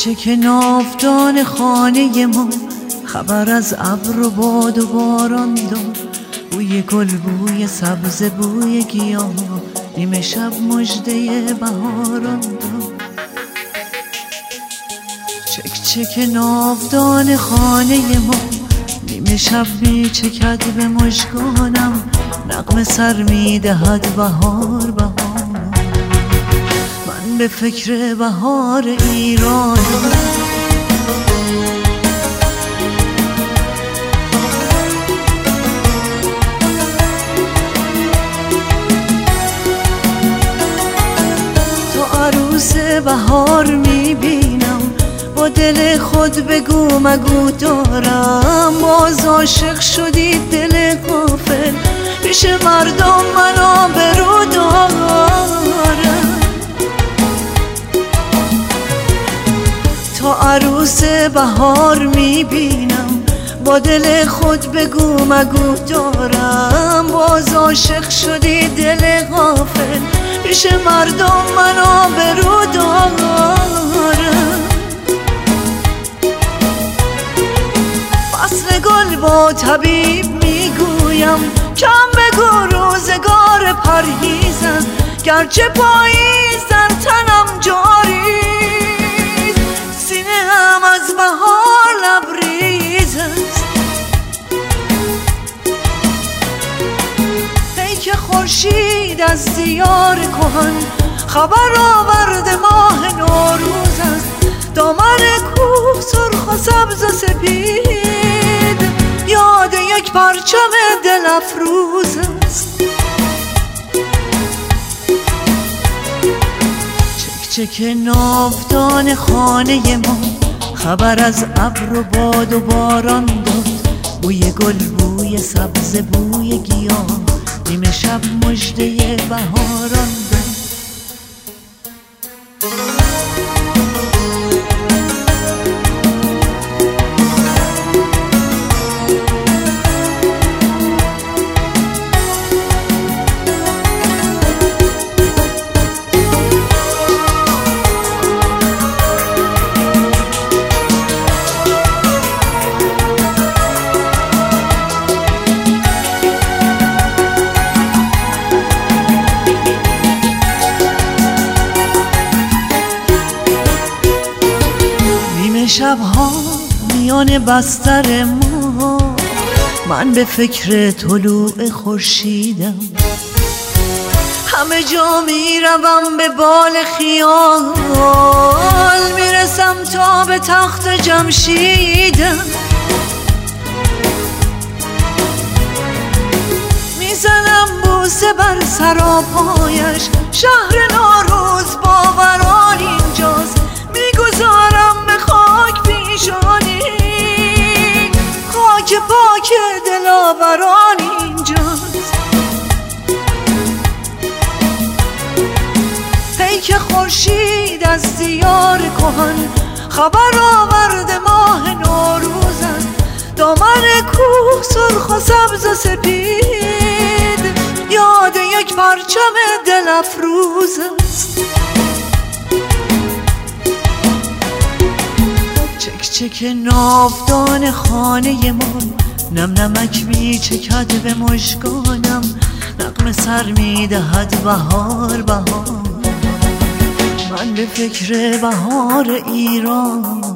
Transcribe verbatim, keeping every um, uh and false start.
چک ناودان خانه ما خبر از ابر و باد و باران داد، بوی گل، بوی سبز، بوی گیاه، نیمه شب مژده بهاران داد. چک چک ناودان خانه ما نیمه شب می چکد به مژگانم، نغمه سر می دهد بهار بهار. من به فکر بهار ایرانم. تو عروس بهار می بینم، با دل خود بگو مگو دارم. باز عاشق شدی دل غافل، پیش مردم من آبرو دارم. تا عروس بهار میبینم، با دل خود بگو مگو دارم. باز عاشق شدی دل غافل، پیش مردم من آبرو دارم. فصل گل با طبیب میگویم، کم بگو روزگار پرهیزم. گرچه پاییزن تنم جاری، سینه هم از بهار لبریز است. پیک خورشید از دیار کهن، خبر آورد ماه نوروز است. دامن کوه سرخ و سبز و سپید، یاد یک پرچم دل افروز است. چک چک ناودان خانه ما خبر از ابر و باد و باران داد، بوی گل، بوی سبز، بوی گیاه، نیمه شب مژده بهاران داد. شبها میان بستر ما، من به فکر طلوع خورشیدم. همه جا میروم به بال خیال، میرسم تا به تخت جمشیدم. میزنم بوسه بر سراپایش، شهر نوروز باوران اینجاست. میگذارم به خاک پیشانی، خاک پاک دلاوران اینجاست. پیک خورشید از دیار کهن، خبر آورد ماه نوروز است. دامن کوه سرخ و سبز و سپید، یاد یک پرچم دل افروز است. چک چک ناودان خانه ما نم نمک می چکد به مژگانم، نغمه سر می دهد بهار بهار. من به فکر بهار ایران.